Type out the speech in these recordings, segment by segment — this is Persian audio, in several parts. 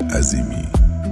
عظیمی.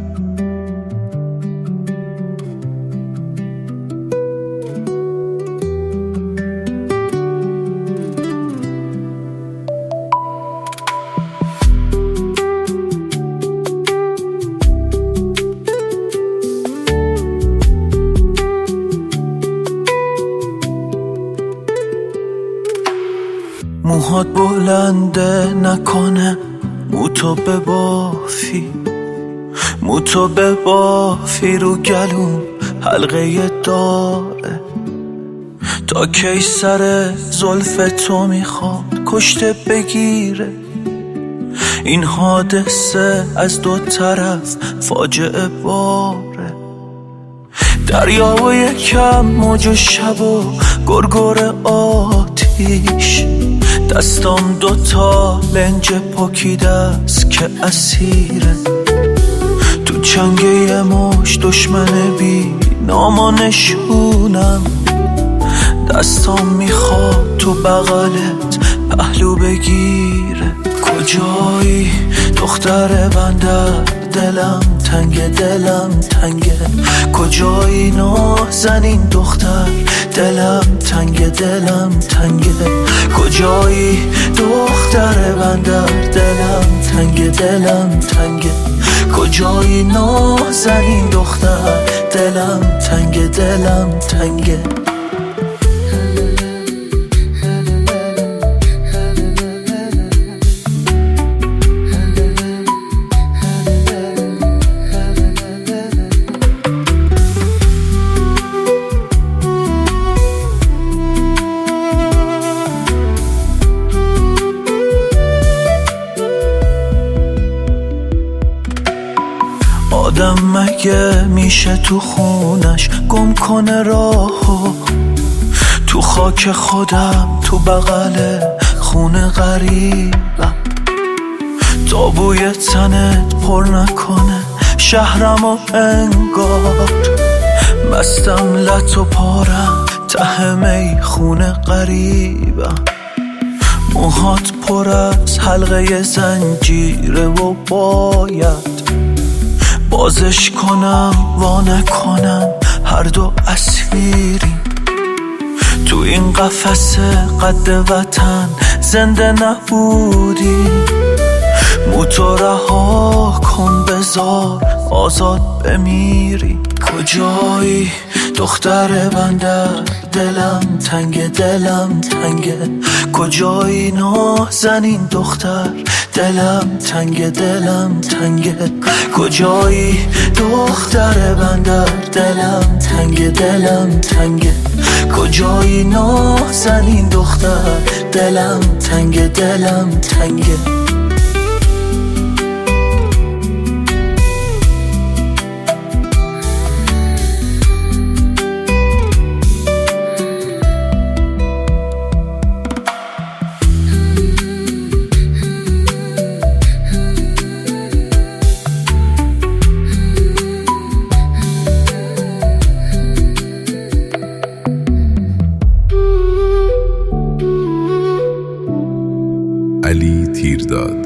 موهات بلنده نکنه، موتو ببافی، موتو ببافی رو گلوم حلقه داره. تا کی سر زلف تو میخواد کشته بگیره؟ این حادثه از دو طرف فاجعه باره. دریا و یکم موج و شب و گرگر آتیش، دستام دوتا لنج پاکیده است که اسیره. تو چنگ یه مش دشمن بی نام و نشونم، دستام میخواد تو بغلت پهلو بگیره. کجایی دختر بندر، دلم تنگه، دلم تنگه. کجایی نازنین دختر، دلم تنگه، دلم تنگه. کجایی دختر بندر، دلم تنگه، دلم تنگه. کجایی نازنین دختر، دلم تنگه، دلم تنگه. آدم مگه میشه تو خونش گم کنه راهو؟ تو خاک خودم، تو بغل خونه غریبم. تا بوی تنت پر نکنه شهرم و انگار مستم لط و پارم ته می خونه غریبم. موهات پر از حلقه زنجیره و باید بازش کنم وا نکنم، هر دو اسیریم. تو این قفس قد وطن زنده نبودی. موتو رها کن بذار آزاد بمیری. کجایی دختر بندر، دلم تنگه، دلم تنگه. کجایی نازنین دختر، دلم تنگه، دلم تنگه. کجایی دختر بندر، دلم تنگه، دلم تنگه. کجایی نازنین دختر، دلم تنگه، دلم تنگه. علی تیرداد.